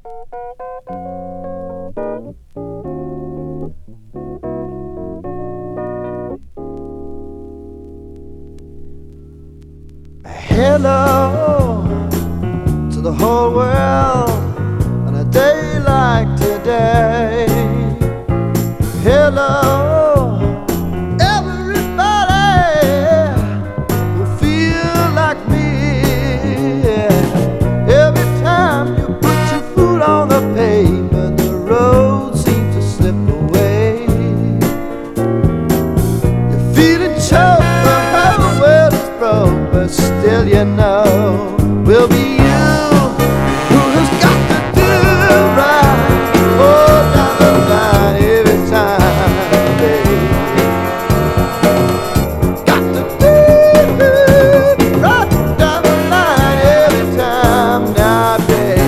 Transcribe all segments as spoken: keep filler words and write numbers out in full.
Hello to the whole world on a day like today. Hello, everybody who feel like me. Every time you put your foot on the pavement, the road seems to slip away. You're feeling choked, the whole world is broke, but still you know we'll be you who has got to do right. Oh, down the line every time, baby. Got to do right down the line every time now, baby.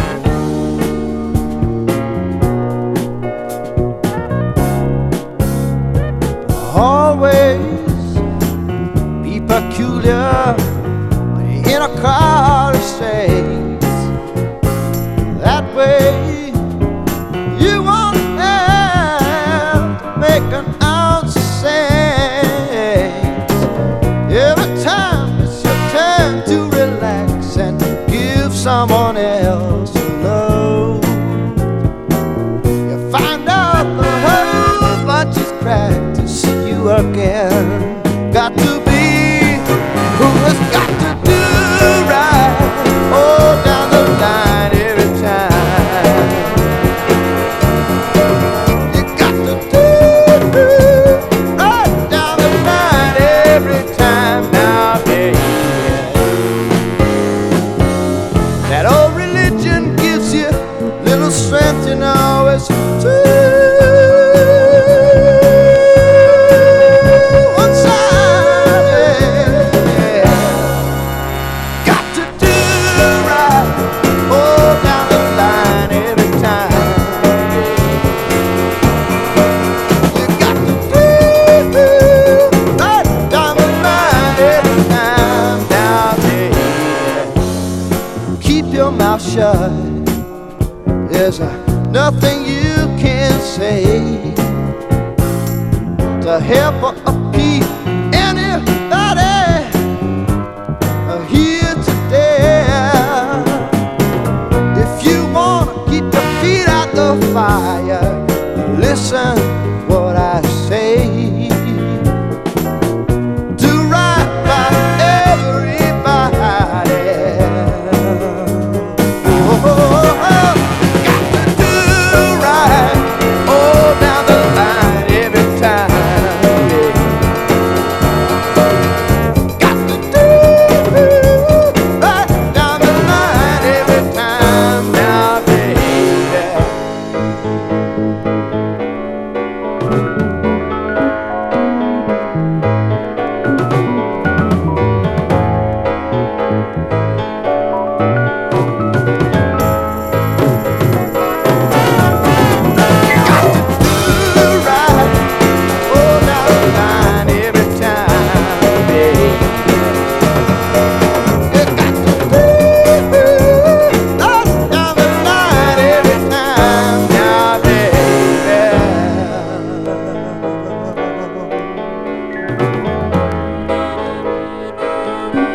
Always be peculiar in a crowd of saints. That way you won't have to make an ounce of sense. Every time it's your turn to relax and give someone else a load, you find out the whole bunch is cracked to see you again. Got to be who has got to do right. Oh, down the line every time. You got to do right down the line every time now, baby. That old religion gives you little strength, you know, it's true. Your mouth shut. There's uh, nothing you can say to help or appease anybody uh, here today. If you wanna keep your feet out the fire, listen what I say. Do right by everybody.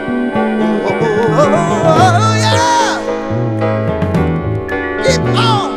Oh, yeah! Keep on!